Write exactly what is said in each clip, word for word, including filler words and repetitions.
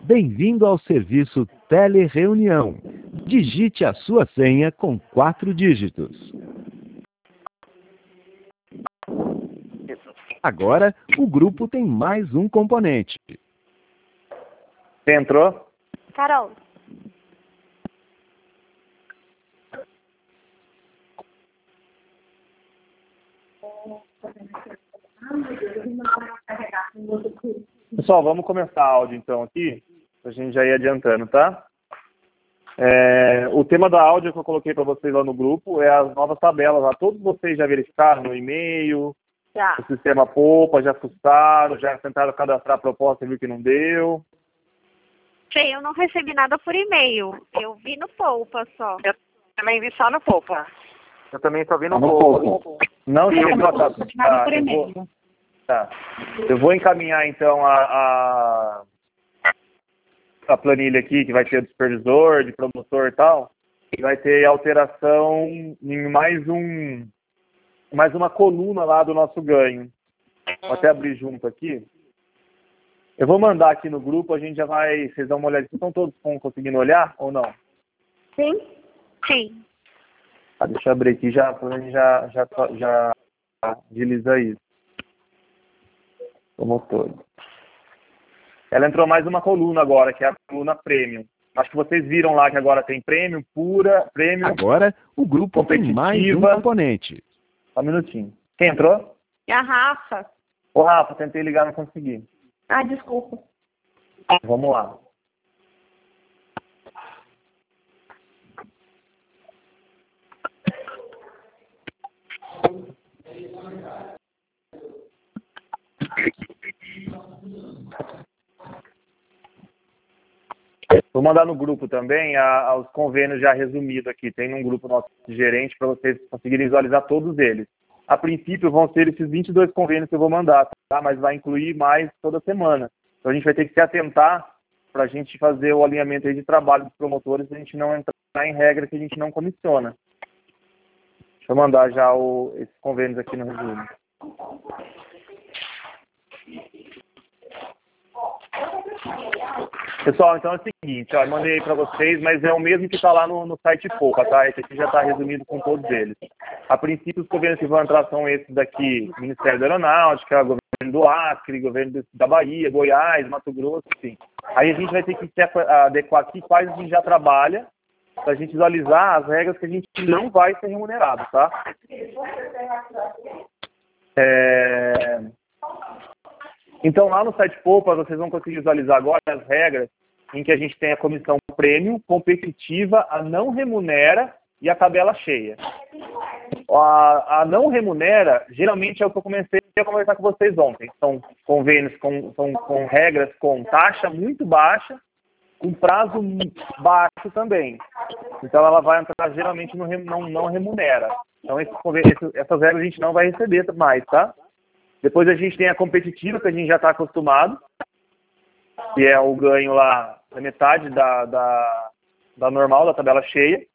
Bem-vindo ao serviço Telereunião. Digite a sua senha com quatro dígitos. Agora, o grupo tem mais um componente. Você entrou? Carol. Pessoal, vamos começar a áudio então aqui, a gente já ir adiantando, tá? É, o tema da áudio que eu coloquei para vocês lá no grupo é as novas tabelas lá. Todos vocês já verificaram no e-mail, Já. o sistema Poupa, já fuçaram, já tentaram cadastrar a proposta e viu que não deu. Sim, eu não recebi nada por e-mail. Eu vi no Poupa só. Eu também vi só no Poupa. Eu também só vi no Poupa. Não chegou a tá, por eu e-mail. vou, tá. Eu vou encaminhar então a, a, a planilha aqui, que vai ter do supervisor, de promotor e tal, e vai ter alteração em mais um mais uma coluna lá do nosso ganho. Vou até abrir junto aqui. Eu vou mandar aqui no grupo, a gente já vai, vocês dão uma olhada. Vocês estão todos conseguindo olhar ou não? Sim? Sim. Ah, deixa eu abrir aqui já, pra gente já, já, já agiliza isso. Como todo. Ela entrou mais uma coluna agora, que é a coluna Premium. Acho que vocês viram lá que agora tem Premium, Pura, Premium. Agora, o grupo tem mais um componente. Só um minutinho. Quem entrou? E a Rafa? Ô, Rafa, tentei ligar, não consegui. Ah, desculpa. Vamos lá. Vou mandar no grupo também a, a, os convênios já resumidos aqui. Tem um grupo nosso de gerente para vocês conseguirem visualizar todos eles. A princípio vão ser esses vinte e dois convênios que eu vou mandar, tá? Mas vai incluir mais toda semana. Então a gente vai ter que se atentar para a gente fazer o alinhamento aí de trabalho dos promotores, para a gente não entrar em regra que a gente não comissiona. Deixa eu mandar já o, esses convênios aqui no resumo. Pessoal, então é o seguinte, ó, eu mandei aí para vocês, mas é o mesmo que está lá no, no site Poupa, tá? Esse aqui já está resumido com todos eles. A princípio, os governos que vão entrar são esses daqui: Ministério da Aeronáutica, governo do Acre, governo da Bahia, Goiás, Mato Grosso, enfim. Aí a gente vai ter que se adequar aqui quais a gente já trabalha, para a gente visualizar as regras que a gente não vai ser remunerado, tá? É... Então, lá no site Poupa, vocês vão conseguir visualizar agora as regras em que a gente tem a comissão prêmio, competitiva, a não remunera e a tabela cheia. A, a não remunera, geralmente é o que eu comecei a conversar com vocês ontem. São convênios com, são, com regras com taxa muito baixa, com prazo baixo também. Então, ela vai entrar geralmente no não, não remunera. Então, esse, essas regras a gente não vai receber mais, tá? Depois a gente tem a competitiva, que a gente já está acostumado, que é o ganho lá da metade da, da, da normal, da tabela cheia,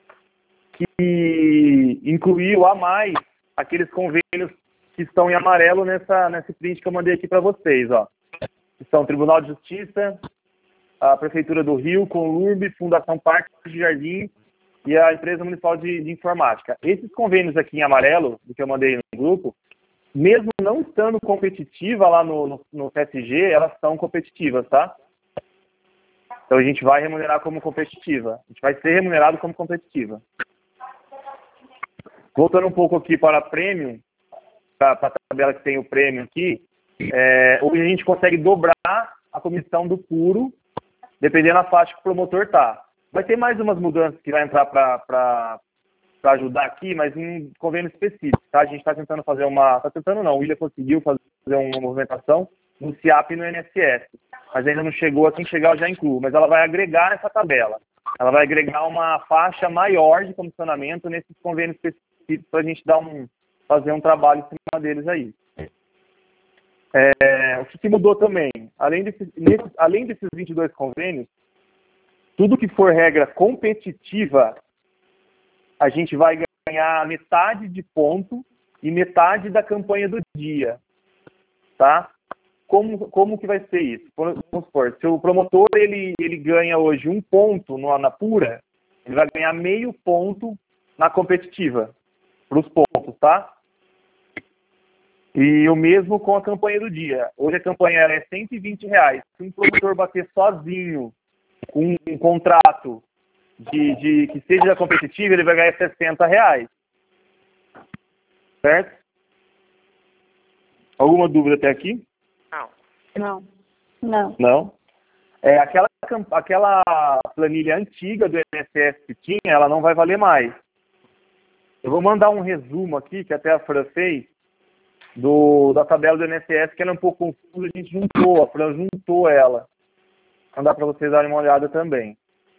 que incluiu a mais aqueles convênios que estão em amarelo nessa, nesse print que eu mandei aqui para vocês, ó. Que são Tribunal de Justiça, a Prefeitura do Rio, Conlurb, Fundação Parque de Jardim e a Empresa Municipal de, de Informática. Esses convênios aqui em amarelo, do que eu mandei no grupo, mesmo não estando competitiva lá no, no, no T S G, elas são competitivas, tá? Então a gente vai remunerar como competitiva. A gente vai ser remunerado como competitiva. Voltando um pouco aqui para a Premium, para a tabela que tem o Premium aqui, é, hoje a gente consegue dobrar a comissão do puro, dependendo da faixa que o promotor tá. Vai ter mais umas mudanças que vai entrar para... para ajudar aqui, mas em convênio específico, tá? A gente está tentando fazer uma... Está tentando não, o William conseguiu fazer uma movimentação no C I A P e no I N S S, mas ainda não chegou, assim que chegar eu já incluo, mas ela vai agregar nessa tabela. Ela vai agregar uma faixa maior de comissionamento nesses convênios específicos para a gente dar um, fazer um trabalho em cima deles aí. É, o que, que mudou também? Além desses, nesses, além desses vinte e dois convênios, tudo que for regra competitiva, a gente vai ganhar metade de ponto e metade da campanha do dia, tá? como, como que vai ser isso? Vamos supor, se o promotor ele, ele ganha hoje um ponto no, na pura, ele vai ganhar meio ponto na competitiva, para os pontos, tá? E o mesmo com a campanha do dia. Hoje a campanha é cento e vinte reais. Se um promotor bater sozinho com um contrato de, de, que seja competitivo, ele vai ganhar sessenta reais. Certo? Alguma dúvida até aqui? Não. Não. Não. Não? É, aquela, aquela planilha antiga do I N S S que tinha, ela não vai valer mais. Eu vou mandar um resumo aqui, que até a Fran fez, do, da tabela do I N S S, que ela é um pouco confusa, a gente juntou, a Fran juntou ela. Vou mandar para vocês darem uma olhada também.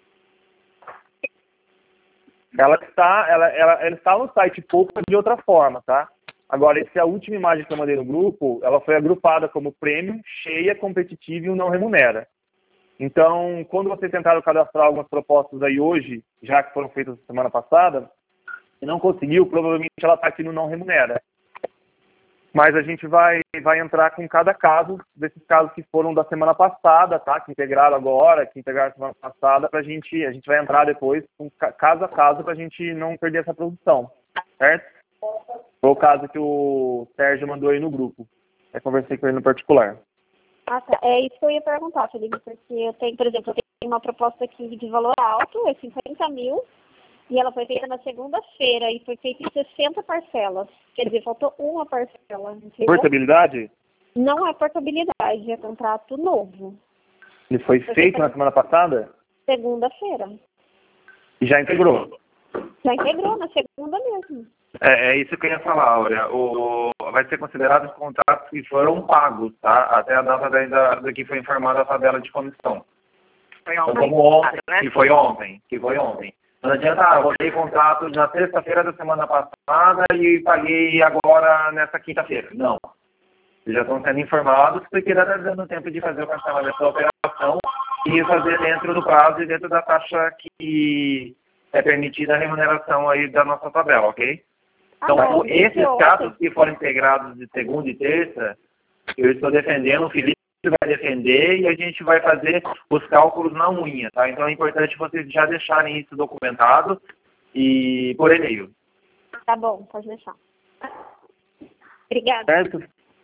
Ela está, ela, ela, ela está no site Poupa de outra forma, tá? Agora, essa é a última imagem que eu mandei no grupo, ela foi agrupada como prêmio, cheia, competitiva e o não remunera. Então, quando vocês tentaram cadastrar algumas propostas aí hoje, já que foram feitas semana passada, e não conseguiu, provavelmente ela está aqui no não remunera. Mas a gente vai, vai entrar com cada caso, desses casos que foram da semana passada, tá? Que integraram agora, que integraram semana passada, pra gente, a gente vai entrar depois com caso a caso para a gente não perder essa produção, certo? Foi o caso que o Sérgio mandou aí no grupo. Eu conversei com ele no particular. Ah, tá. É isso que eu ia perguntar, Felipe, porque eu tenho, por exemplo, eu tenho uma proposta aqui de valor alto, é cinquenta mil, e ela foi feita na segunda-feira e foi feita em sessenta parcelas. Quer dizer, faltou uma parcela. Entendeu? Portabilidade? Não é portabilidade, é contrato novo. Ele foi Foi feito na semana passada? Segunda-feira. E já integrou? Já integrou, na segunda mesmo. É, é isso que eu ia falar, Áurea. O, vai ser considerado os contratos que foram pagos, tá? Até a data da, da que foi informada a tabela de comissão. Foi Então, ontem. como ontem, né? que foi ontem, que foi ontem. Não adianta, ah, eu dei contrato na sexta-feira da semana passada e paguei agora nessa quinta-feira. Não. Eles já estão sendo informados porque está dando tempo de fazer o cancelamento da operação e fazer dentro do prazo e dentro da taxa que é permitida a remuneração aí da nossa tabela, ok? Então, Ah, bom, esses isso, casos que foram integrados de segunda e terça, eu estou defendendo, o Felipe vai defender e a gente vai fazer os cálculos na unha, tá? Então é importante vocês já deixarem isso documentado e por e-mail. Tá bom, pode deixar. Obrigada. Certo?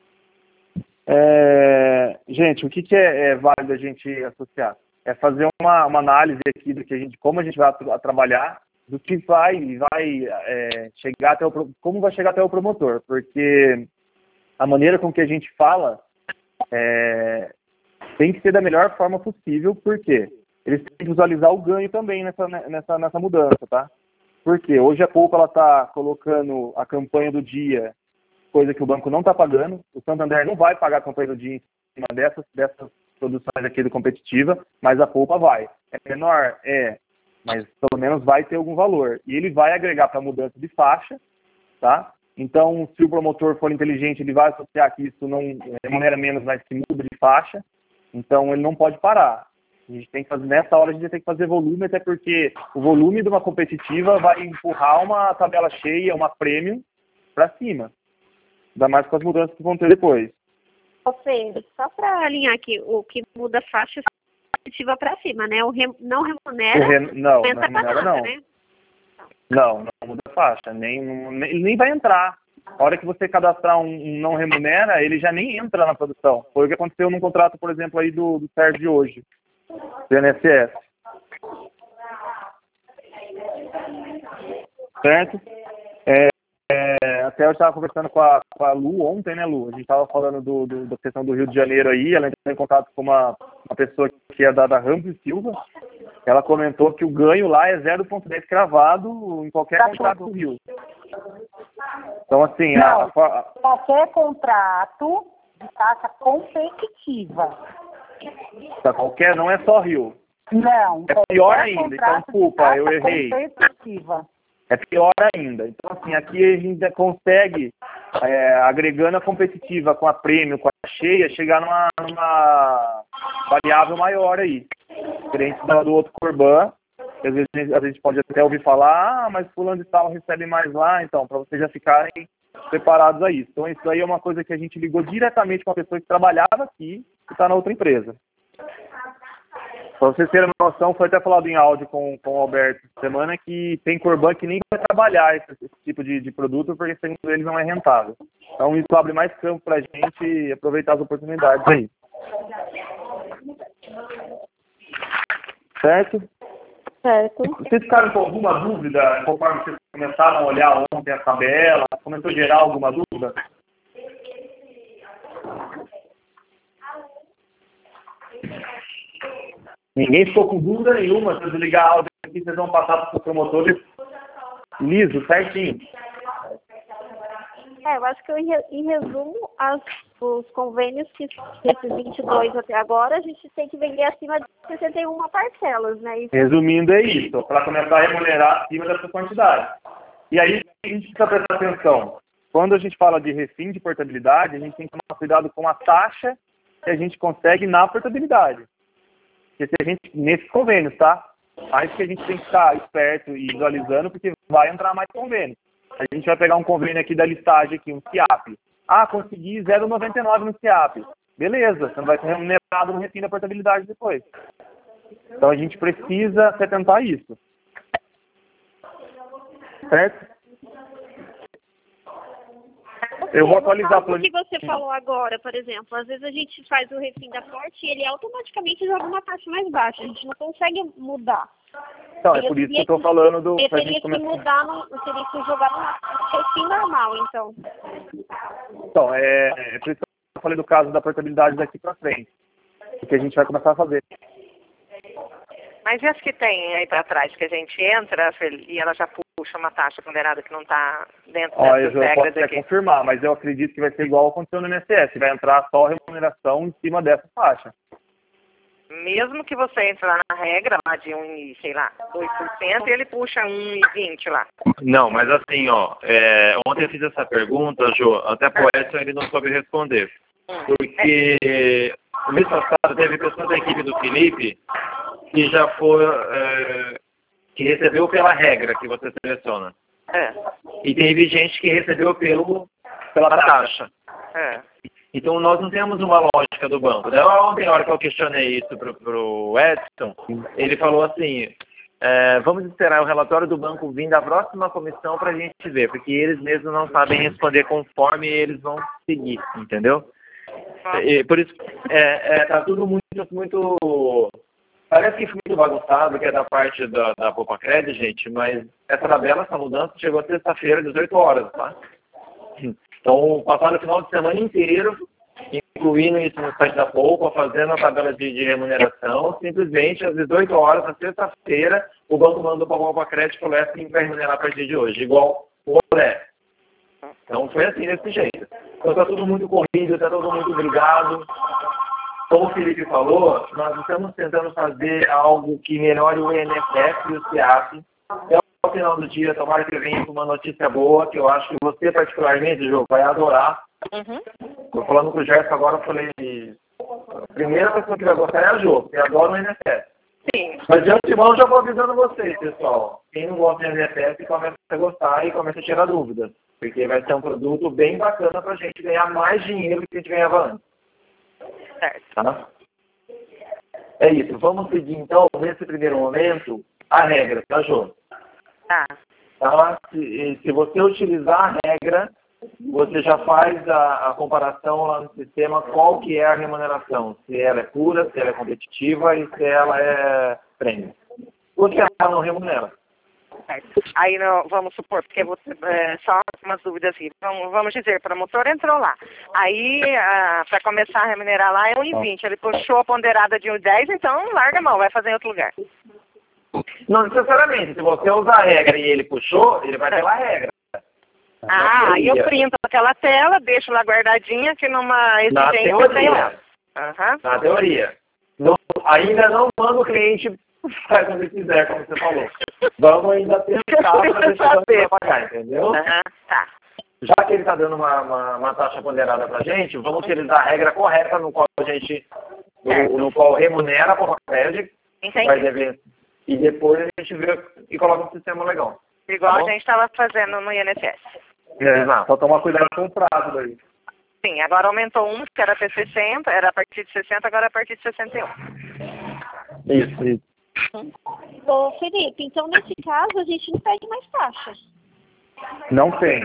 É, gente, o que, que é, é válido a gente associar? É fazer uma, uma análise aqui do que a gente, como a gente vai a, a trabalhar, do que vai, vai é, chegar até o, como vai chegar até o promotor, porque a maneira com que a gente fala é, tem que ser da melhor forma possível, porque eles têm que visualizar o ganho também nessa, nessa, nessa mudança, tá? Porque hoje a Poupa ela está colocando a campanha do dia, coisa que o banco não está pagando, o Santander não vai pagar a campanha do dia em cima dessas, dessas produções aqui do competitiva, mas a Poupa vai. É menor? É, mas pelo menos vai ter algum valor. E ele vai agregar para a mudança de faixa, tá? Então, se o promotor for inteligente, ele vai associar que isso não remunera menos, mas que muda de faixa. Então, ele não pode parar. A gente tem que fazer, nessa hora, a gente tem que fazer volume, até porque o volume de uma competitiva vai empurrar uma tabela cheia, uma premium, para cima. Ainda mais com as mudanças que vão ter depois. Ô, Pedro, só para alinhar aqui, o que muda a faixa competitiva para cima, né? O rem, não remunera, O re, não, não pensa remunera, nada, não. né? Não, não muda a faixa. Nem, nem, ele nem vai entrar. A hora que você cadastrar um, um não remunera, ele já nem entra na produção. Foi o que aconteceu num contrato, por exemplo, aí do, do Sérgio de hoje, do I N S S. Certo? É, é, até eu estava conversando com a, com a Lu ontem, né, Lu? A gente estava falando do, do, da questão do Rio de Janeiro aí, ela entrou em contato com uma, uma pessoa que é da, da Ramos e Silva. Ela comentou que o ganho lá é zero vírgula dez cravado em qualquer Pra contrato tudo. do Rio. Então, assim, Não, a, a, qualquer contrato de taxa competitiva. a, qualquer, não é só Rio. Não. É pior qualquer ainda, então, contrato de desculpa, taxa eu errei. competitiva. É pior ainda. Então, assim, aqui a gente consegue, é, agregando a competitiva com a prêmio, com a cheia, chegar numa, numa variável maior aí. Diferente do, do outro Corban, que às vezes a gente pode até ouvir falar, ah, mas fulano de tal recebe mais lá, então, para vocês já ficarem preparados a isso. Então, isso aí é uma coisa que a gente ligou diretamente com a pessoa que trabalhava aqui e está na outra empresa. Para vocês terem uma noção, foi até falado em áudio com, com o Alberto semana que tem Corban que nem vai trabalhar esse, esse tipo de, de produto porque, segundo eles, não é rentável. Então, isso abre mais campo para a gente aproveitar as oportunidades aí. Certo? Certo. Vocês ficaram com alguma dúvida conforme vocês começaram a olhar ontem a tabela? Começou a gerar alguma dúvida? Ninguém ficou com dúvida nenhuma. Se eu desligar a áudio aqui, vocês vão passar para os promotores liso, certinho. É, eu acho que em, re- em resumo, as, os convênios que esses vinte e dois até agora, a gente tem que vender acima de sessenta e uma parcelas, né? Isso. Resumindo, é isso, para começar a remunerar acima dessa quantidade. E aí a gente precisa prestar atenção. Quando a gente fala de refim de portabilidade, a gente tem que tomar cuidado com a taxa que a gente consegue na portabilidade. Porque se a gente, nesses convênios, tá? Mais que a gente tem que estar esperto e visualizando, porque vai entrar mais convênio. A gente vai pegar um convênio aqui da listagem, aqui, um C I A P. Ah, consegui zero vírgula noventa e nove no C I A P. Beleza, você não vai ser remunerado no refim da portabilidade depois. Então a gente precisa se atentar a isso. Certo? Eu vou atualizar a planilha. O que planilha. você falou agora, por exemplo, às vezes a gente faz o refim da Forte e ele automaticamente joga uma taxa mais baixa. A gente não consegue mudar. Então, é por isso que eu estou falando do... Eu pra teria gente que começar. mudar, no, eu teria que jogar no refim normal, então. Então, é, é por isso que eu falei do caso da portabilidade daqui para frente. O que a gente vai começar a fazer. Mas e as que tem aí para trás, que a gente entra e ela já puxa uma taxa ponderada que não está dentro Ó, eu dessas já posso regras até aqui? confirmar, mas eu acredito que vai ser igual aconteceu no I N S S. Vai entrar só remuneração em cima dessa taxa. Mesmo que você entre lá na regra, lá de um, e, sei lá, dois por cento, e ele puxa um vírgula vinte lá. Não, mas assim, ó, é, ontem eu fiz essa pergunta, Jô, até pro Edson ele não soube responder. Porque no mês passado teve pessoa da equipe do Felipe que já foi, é, que recebeu pela regra que você seleciona. É, E teve gente que recebeu pelo, pela taxa. é. Então nós não temos uma lógica do banco. Daí, ontem, na hora que eu questionei isso pro, pro Edson, ele falou assim, é, vamos esperar o relatório do banco vir da próxima comissão para a gente ver, porque eles mesmos não sabem responder conforme eles vão seguir, entendeu? E, por isso, é, é, tá tudo muito, muito... Parece que foi muito bagunçado, que é da parte da, da Poupa Credit, gente, mas essa tabela, essa mudança, chegou sexta-feira, dezoito horas, tá? Então, passaram o final de semana inteiro, incluindo isso no site da Poupa, fazendo a tabela de, de remuneração. Simplesmente, às dezoito horas, na sexta-feira, o banco mandou para a Poupa Credit e falou assim, vai remunerar a partir de hoje, igual o Olé. Então, foi assim, desse jeito. Então, está tudo muito corrido, está todo mundo brigado. Como o Felipe falou, nós estamos tentando fazer algo que melhore o I N S S e o C I A P. Ao final do dia, tomara que venha com uma notícia boa, que eu acho que você, particularmente, Jô, vai adorar. Uhum. Estou falando com o Gerson agora, eu falei, a primeira pessoa que vai gostar é a Jô, que adora o I N S S. Sim. Mas de antemão, já vou avisando vocês, pessoal. Quem não gosta do I N S S, começa a gostar e começa a tirar dúvidas. Porque vai ser um produto bem bacana para a gente ganhar mais dinheiro do que a gente ganhava antes. Certo. Tá? É isso. Vamos seguir, então, nesse primeiro momento, a regra, tá, Jô? Tá. Tá? Se, se você utilizar a regra, você já faz a, a comparação lá no sistema qual que é a remuneração. Se ela é pura, se ela é competitiva e se ela é prêmio. Ou se ela não remunera. Certo. Aí não, vamos supor, porque você, é, só umas dúvidas aqui. Vamos, vamos dizer, o promotor entrou lá. Aí, para começar a remunerar lá, é um vírgula vinte. Ele puxou a ponderada de um vírgula dez, então larga a mão, vai fazer em outro lugar. Não necessariamente. Se você usar a regra e ele puxou, ele vai pela regra. Ah, aí eu printo aquela tela, deixo lá guardadinha, que numa exigência eu tenho ela. Uhum. Na teoria. Não, ainda não manda o cliente faz quando ele quiser, como você falou. Vamos ainda tentar para deixar ele pagar, entendeu? Uhum. Tá. Já que ele está dando uma, uma, uma taxa ponderada para a gente, vamos utilizar a regra correta no qual a gente, no, no qual remunera a Poupa Credit, vai dever, e depois a gente vê e coloca um sistema legal. Igual tá a gente estava fazendo no I N S S. É, só tomar cuidado com o prazo daí. Sim, agora aumentou um, que era até sessenta, era a partir de sessenta, agora é a partir de sessenta e um. Isso, isso. Ô, Felipe, então nesse caso a gente não pede mais taxa. Não tem.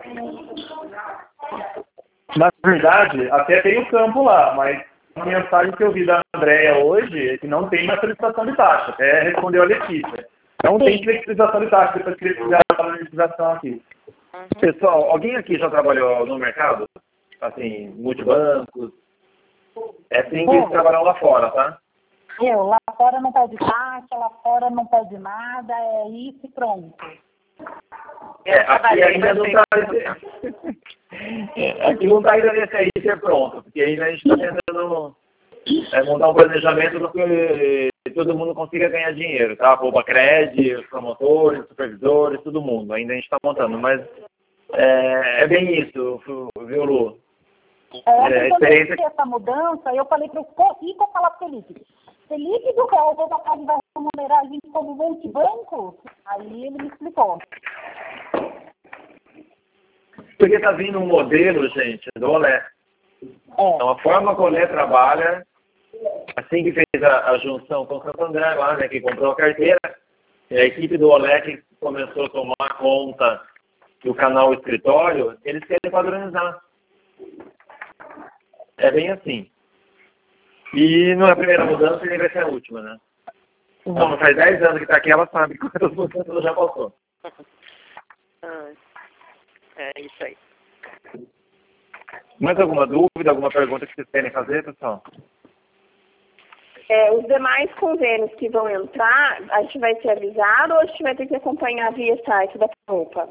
Na verdade, até tem o campo lá, mas a mensagem que eu vi da Andréia hoje é que não tem mais solicitação de taxa. Até respondeu a Letícia. Não tem flexibilização de taxa, depois que eles fizeram a flexibilização aqui. Uhum. Pessoal, alguém aqui já trabalhou no mercado? Assim, multibancos? É assim que eles trabalham lá fora, tá? Eu, lá fora não pede taxa, lá fora não pede nada, é isso e pronto. É, aqui ainda não está... É, aqui não está ainda nesse aí ser pronto, porque ainda a gente está tentando é, montar um planejamento do que todo mundo consiga ganhar dinheiro, tá? Poupa crédito, os promotores, os supervisores, todo mundo. Ainda a gente está montando, mas é, é bem isso, viu, Lu? É, É, quando experiência... eu fiz essa mudança, eu falei para o Felipe, eu falar para o Felipe, Felipe do Real, a casa vai remunerar a gente como multibanco? Aí ele me explicou. Porque está vindo um modelo, gente, do Olé. É. Então, a forma que o Olé trabalha, assim que fez a, a junção com o Santo André lá, né, que comprou a carteira, e a equipe do Olé que começou a tomar conta do canal escritório, eles querem padronizar. É bem assim. E não é a primeira mudança e nem vai ser a última, né? Então, faz dez anos que está aqui, ela sabe quantas mudanças ela já passou. Ah, é isso aí. Mais alguma dúvida, alguma pergunta que vocês querem fazer, pessoal? É, os demais convênios que vão entrar, a gente vai ser avisado ou a gente vai ter que acompanhar via site da roupa?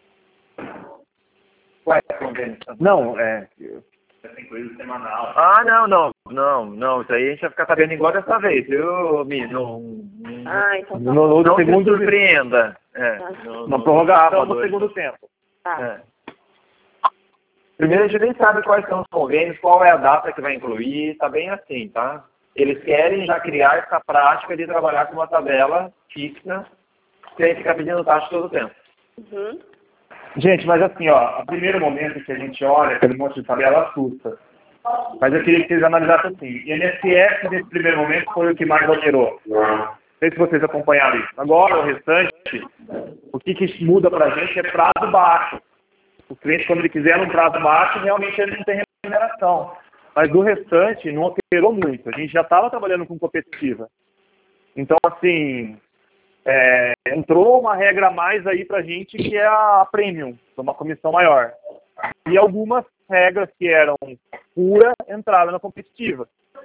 Quais convênios? Não, é... Tem coisa semanal. Ah, não, não, não, não. Isso aí a gente vai ficar sabendo igual dessa vez, viu, Mi? Não, Ah, então tá. No, no não segundo... se surpreenda. É, Tá. no, Uma no prorrogação sábado, no segundo tempo. Tá. É. Primeiro a gente nem sabe quais são os convênios, qual é a data que vai incluir, tá bem assim, tá? Eles querem já criar essa prática de trabalhar com uma tabela fixa, sem ficar pedindo taxa todo o tempo. Uhum. Gente, mas assim, ó, o primeiro momento que a gente olha, aquele monte de tabela assusta. Mas eu queria que vocês analisassem assim. I N S S, nesse primeiro momento, foi o que mais alterou. Não sei se vocês acompanharam isso. Agora, o restante, o que, que muda pra gente é prazo baixo. O cliente, quando ele quiser um prazo baixo, realmente ele não tem remuneração. Mas do restante, não alterou muito. A gente já estava trabalhando com competitiva. Então, assim... É, entrou uma regra a mais aí pra gente que é a premium, uma comissão maior. E algumas regras que eram pura entraram na competitiva.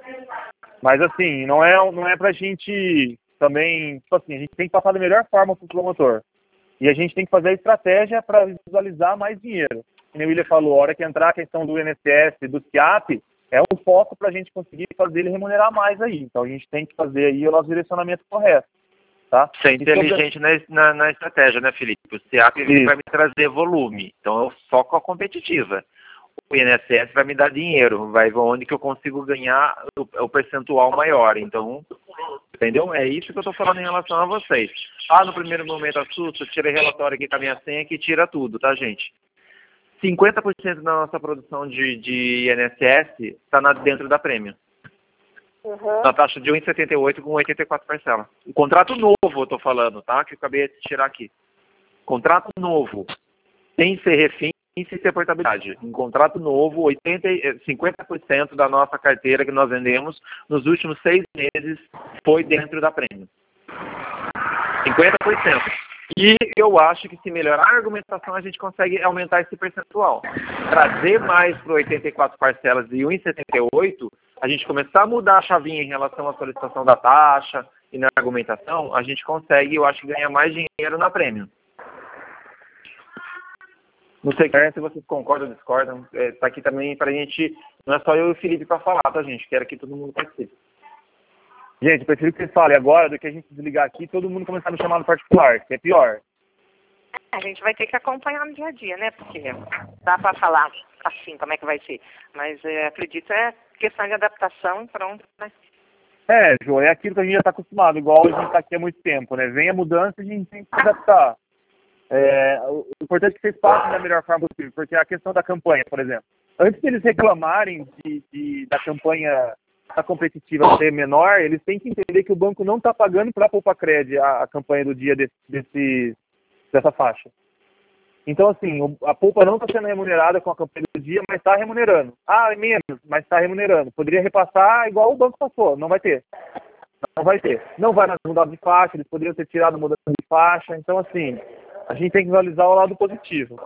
Mas assim, não é, não é pra gente também, tipo assim, a gente tem que passar da melhor forma pro promotor. E a gente tem que fazer a estratégia para visualizar mais dinheiro. Como o William falou, a hora que entrar a questão do I N S S, do S I A P, é um foco pra gente conseguir fazer ele remunerar mais aí. Então a gente tem que fazer aí o nosso direcionamento correto. Tá? Ser inteligente na, na, na estratégia, né, Felipe? O C A P Isso. vai me trazer volume, então eu foco a competitiva. O I N S S vai me dar dinheiro, vai onde que eu consigo ganhar o, o percentual maior. Então, entendeu? É isso que eu estou falando em relação a vocês. Ah, no primeiro momento assusta, tirei relatório aqui com a minha senha que tira tudo, tá, gente? cinquenta por cento da nossa produção de, de I N S S está dentro da prêmio. Uhum. Na taxa de um vírgula setenta e oito com oitenta e quatro parcelas. O contrato novo, eu estou falando, tá? Que eu acabei de tirar aqui. Contrato novo, sem ser refim e sem ser portabilidade. Um contrato novo, oitenta, cinquenta por cento da nossa carteira que nós vendemos nos últimos seis meses foi dentro da prêmio. cinquenta por cento. E eu acho que se melhorar a argumentação, a gente consegue aumentar esse percentual. Trazer mais para oitenta e quatro parcelas de um vírgula setenta e oito, a gente começar a mudar a chavinha em relação à solicitação da taxa e na argumentação, a gente consegue, eu acho, ganhar mais dinheiro na prêmio. Não sei se vocês concordam ou discordam. Está aqui também para a gente, não é só eu e o Felipe para falar, tá, gente? Quero que todo mundo participe. Gente, eu prefiro que vocês falem agora do que a gente desligar aqui e todo mundo começar a me chamar no particular, que é pior. A gente vai ter que acompanhar no dia a dia, né? Porque dá para falar assim como é que vai ser. Mas é, acredito é questão de adaptação e pronto, né? É, João, é aquilo que a gente já está acostumado, igual a gente está aqui há muito tempo, né? Vem a mudança e a gente tem que se adaptar. É, o importante é que vocês passem da melhor forma possível, porque a questão da campanha, por exemplo, antes deles reclamarem de, de, da campanha da competitiva ser menor, eles têm que entender que o banco não está pagando para a Poupacred a, a campanha do dia desse, desse, dessa faixa. Então, assim, a poupa não está sendo remunerada com a campanha do dia, mas está remunerando. Ah, é menos, mas está remunerando. Poderia repassar igual o banco passou, não vai ter. Não vai ter. Não vai nas mudanças de faixa, eles poderiam ter tirado mudança de faixa. Então, assim, a gente tem que visualizar o lado positivo.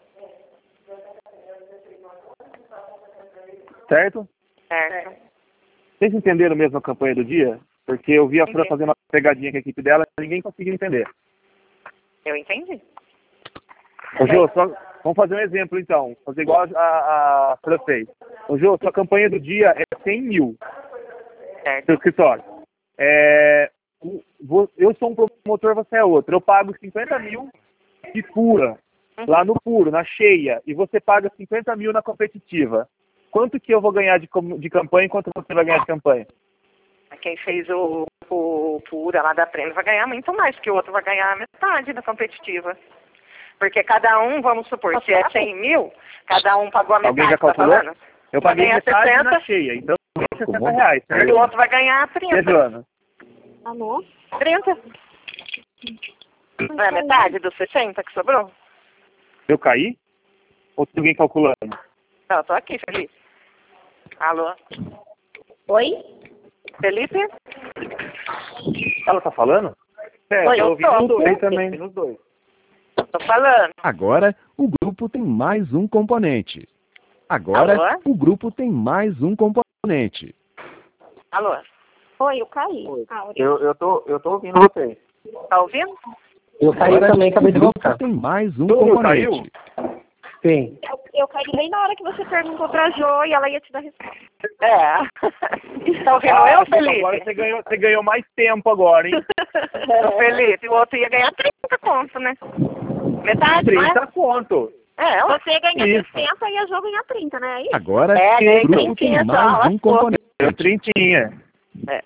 Certo? Certo. Vocês entenderam mesmo a campanha do dia? Porque eu vi a Fran fazendo uma pegadinha com a equipe dela e ninguém conseguiu entender. Eu entendi. Ô, Jô, só, vamos fazer um exemplo, então. Fazer igual a, a Fran fez. Ô, Jô, sua campanha do dia é cem mil. Certo. Seu escritório. É, eu sou um promotor, você é outro. Eu pago cinquenta mil de pura, lá no puro, na cheia, e você paga cinquenta mil na competitiva. Quanto que eu vou ganhar de, de campanha e quanto você vai ganhar de campanha? Quem fez o, o pura lá da prêmio vai ganhar muito mais, que o outro vai ganhar a metade da competitiva. Porque cada um, vamos supor, se é cem mil, cada um pagou a metade. Alguém já calculou? Tá falando? Eu paguei metade sessenta, na cheia, então sessenta reais. Certo? E o outro vai ganhar trinta. Alô? trinta. Não é metade dos sessenta que sobrou? Eu caí? Ou tem alguém calculando? Não, eu tô aqui, Felipe. Alô? Oi? Felipe? Ela tá falando? É, Oi, eu ouvi nos dois também. Nos dois. Tô falando. Agora, o grupo tem mais um componente. Agora, Alô? o grupo tem mais um componente. Alô? Oi, eu caí. Oi. Ah, eu, eu, tô, eu tô ouvindo vocês. Tá ouvindo? Eu caí Agora, também, acabei de o grupo voltar. tem mais um Todo componente. Caiu? Sim. Eu, eu caí bem na hora que você perguntou pra Jo e ela ia te dar resposta. É. Tá ouvindo Ah, eu, Felipe? Agora você ganhou, você ganhou mais tempo agora, hein? Ô, Felipe, o outro ia ganhar trinta conto, né? Metade, trinta não é? conto. É, ó. Você ganha Isso. sessenta e a Jo ganha trinta, né? É isso? Agora, É, ganhei o grupo tem trintinha só, mais um lascou. componente. Deu trintinha. É.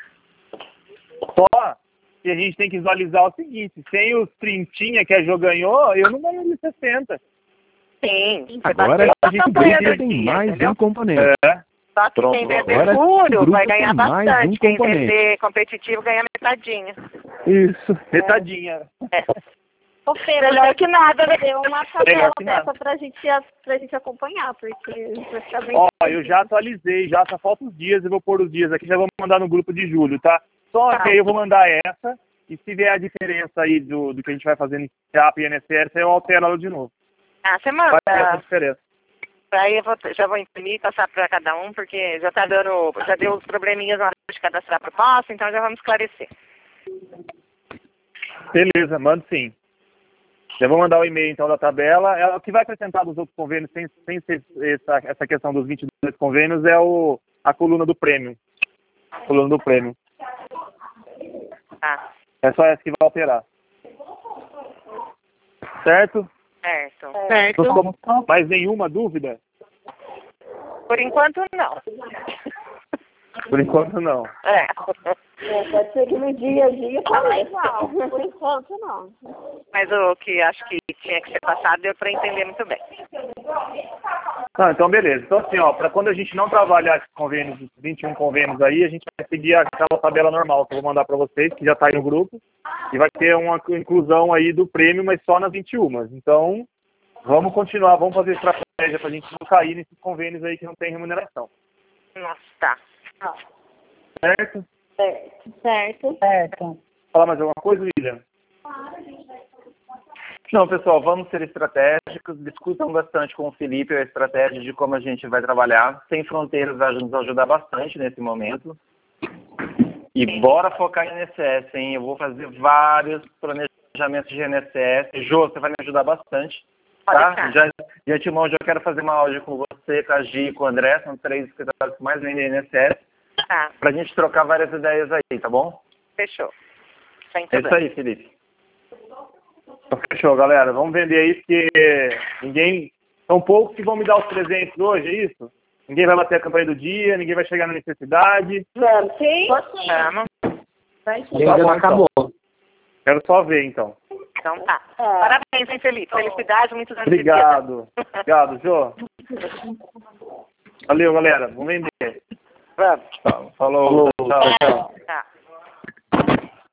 Só que a gente tem que visualizar o seguinte, sem os trintinha que a Jo ganhou, eu não ganho de sessenta. Sim. Agora, a o gente grupo ganha tem dia, mais entendeu? um componente. É. Só que Pronto, quem vender agora, o puro grupo vai ganhar tem mais bastante. um Quem componente. vender competitivo ganha metadinha. Isso, metadinha. É. Ô, Fê, Melhor que nada, né? deu uma Melhor tabela que nada. dessa pra gente, pra gente acompanhar, porque vai ficar bem... Ó, eu já atualizei, já só falta os dias, eu vou pôr os dias aqui, já vou mandar no grupo de julho, tá? Só Tá. que aí eu vou mandar essa, e se vier a diferença aí do, do que a gente vai fazer no I A P e I N S S, eu altero ela de novo. Ah, você Vai ter essa manda. diferença. Aí eu vou, já vou imprimir e passar para cada um, porque já tá dando, já deu os probleminhas na hora de cadastrar a proposta, então já vamos esclarecer. Beleza, mando sim. Já vou mandar o e-mail então da tabela. É, o que vai acrescentar dos outros convênios, sem, sem ser essa, essa questão dos vinte e dois convênios, é o, a coluna do prêmio. A coluna do prêmio. Tá, É só essa que vai alterar. Certo? certo. Certo. Não ficou mais nenhuma dúvida? Por enquanto, não. Por enquanto não. É. É, pode ser que no dia a dia Tá fala igual. Por enquanto, não. Mas o que acho que tinha que ser passado deu para entender muito bem. Ah, então beleza. Então assim, ó, para quando a gente não trabalhar esses convênios, os vinte e um convênios aí, a gente vai seguir aquela tabela normal que eu vou mandar para vocês, que já está aí no grupo, e vai ter uma inclusão aí do prêmio, mas só nas vinte e uma. Então, vamos continuar, vamos fazer estratégia para a gente não cair nesses convênios aí que não tem remuneração. Nossa, tá. Certo? Certo. Certo. Falar mais alguma coisa, William? Não, pessoal, vamos ser estratégicos, discutam bastante com o Felipe a estratégia de como a gente vai trabalhar. Sem Fronteiras vai nos ajudar bastante nesse momento. E bora focar em I N S S, hein? Eu vou fazer vários planejamentos de I N S S. Jô, você vai me ajudar bastante, tá? Já, de antemão, já quero fazer uma áudio com você, com a Gi e com o André, são três escritórios que mais vendem I N S S, Tá, pra gente trocar várias ideias aí, tá bom? fechou. Sem É isso problema. aí, Felipe. Então, fechou, galera. Vamos vender aí, porque ninguém... São poucos que vão me dar os presentes hoje, é isso? Ninguém vai bater a campanha do dia, ninguém vai chegar na necessidade. Vamos, sim? Vamos. Vai sim. E ainda não acabou. Quero só ver, então. Então tá. Parabéns, hein, Felipe? Felicidade, muitos anos Obrigado. Obrigado, Jô. Valeu, galera. Vamos vender. Vamos. Falou. Tchau, tchau. Tá.